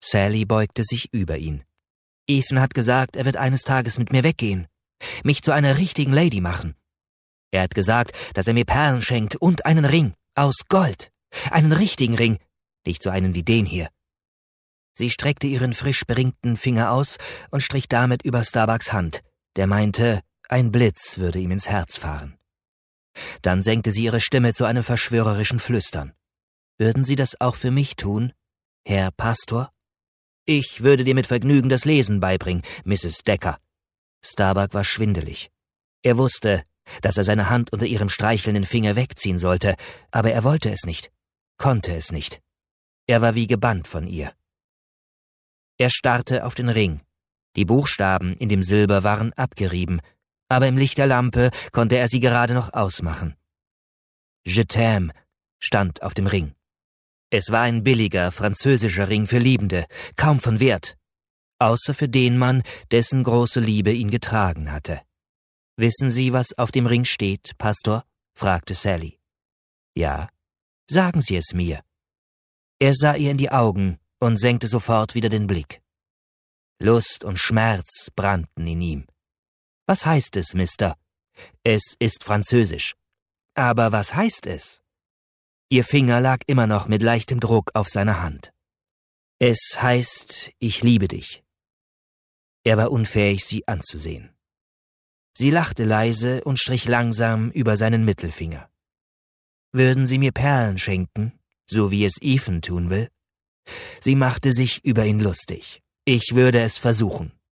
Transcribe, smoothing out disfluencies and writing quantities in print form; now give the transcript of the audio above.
Sally beugte sich über ihn. »Ethan hat gesagt, er wird eines Tages mit mir weggehen, mich zu einer richtigen Lady machen. Er hat gesagt, dass er mir Perlen schenkt und einen Ring aus Gold. Einen richtigen Ring, nicht so einen wie den hier.« Sie streckte ihren frisch beringten Finger aus und strich damit über Starbucks Hand, der meinte, ein Blitz würde ihm ins Herz fahren. Dann senkte sie ihre Stimme zu einem verschwörerischen Flüstern. »Würden Sie das auch für mich tun, Herr Pastor?« »Ich würde dir mit Vergnügen das Lesen beibringen, Mrs. Decker.« Starbuck war schwindelig. Er wusste, dass er seine Hand unter ihrem streichelnden Finger wegziehen sollte, aber er wollte es nicht, konnte es nicht. Er war wie gebannt von ihr. Er starrte auf den Ring. Die Buchstaben in dem Silber waren abgerieben, aber im Licht der Lampe konnte er sie gerade noch ausmachen. Je t'aime stand auf dem Ring. Es war ein billiger französischer Ring für Liebende, kaum von Wert, außer für den Mann, dessen große Liebe ihn getragen hatte. »Wissen Sie, was auf dem Ring steht, Pastor?« fragte Sally. »Ja, sagen Sie es mir.« Er sah ihr in die Augen und senkte sofort wieder den Blick. Lust und Schmerz brannten in ihm. »Was heißt es, Mister?« »Es ist Französisch.« »Aber was heißt es?« Ihr Finger lag immer noch mit leichtem Druck auf seiner Hand. »Es heißt, ich liebe dich.« Er war unfähig, sie anzusehen. Sie lachte leise und strich langsam über seinen Mittelfinger. »Würden Sie mir Perlen schenken, so wie es Ethan tun will?« Sie machte sich über ihn lustig. »Ich würde es versuchen.«